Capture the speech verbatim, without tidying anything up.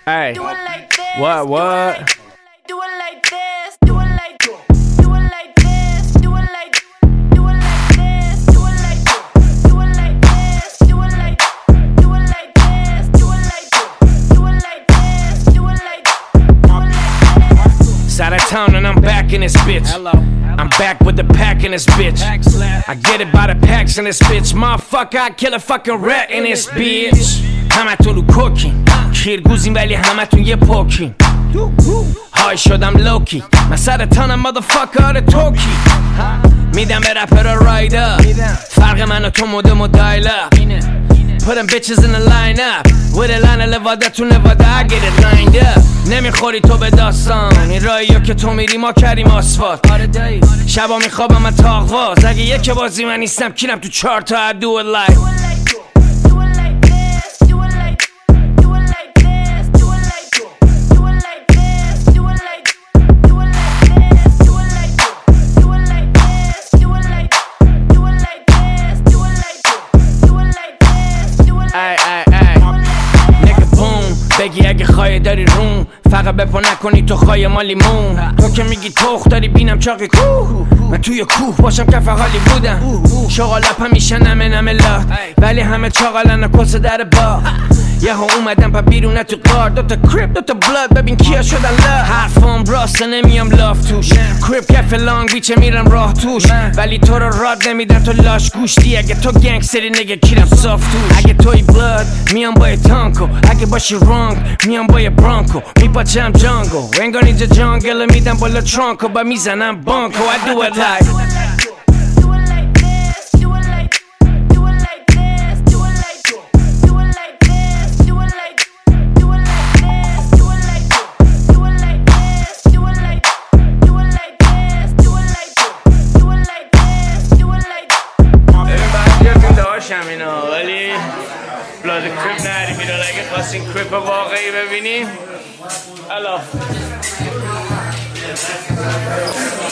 Hey, Do it like this. what, what? Do it like this. Do it like do it like this. Do it like do it like this. Do it like do it like this. Do it like do it like this. Do it like do it like this. Do it like do it like this. Side of town and I'm back in this bitch. Hello. I'm back with the pack in this bitch. I get it by the packs in this bitch. Motherfucker, I kill a fucking rat in this bitch. همتون رو کوکین کیرگوزین ولی همتون یه پوکین های شدم لوکی من سر تانم مادرفاکر توکی میدم به رپر رایدر فرق من و تو مودم و دایلر Put them bitches in the line up with a line لواده تو نواده I get it lined up نمیخوری تو به داستان این راهیو که تو میری ما کردیم آسفالت شبا میخوابم من تاقواز اگه یک بازی من نیستم کینم تو چهار تا I do it like بگی اگه خواهی داری روم فقط بپا نکنی تو خواهی ما لیمون تو که میگی تخ داری بینم چاقی کوه من توی کوه باشم کف حالی بودم شغالپ همیشه نمه نمه لات ولی همه چاقالن و کس در با یه ها اومدم پا بیرونه تو قار دوتا کریپ دوتا بلاد ببین کیا شدن لف حرفام راسته نمیم لاف توش کریپ کف لانگ بیچه میرم راه توش ولی تو رو راد نمیدن تو لاش گوشتی اگه تو گنگ سری نگه کیرم صاف توش اگه توی بلاد میام با تانکو اگه باشی رانگ میام با برانکو میپاچم جانگو انگار اینجا جانگل میدم بالا ترانکو با میزنم بانکو I do it like اینا ولی بلاد کریپ نهری بیرون اگه خواستین کریپ واقعی ببینیم الاف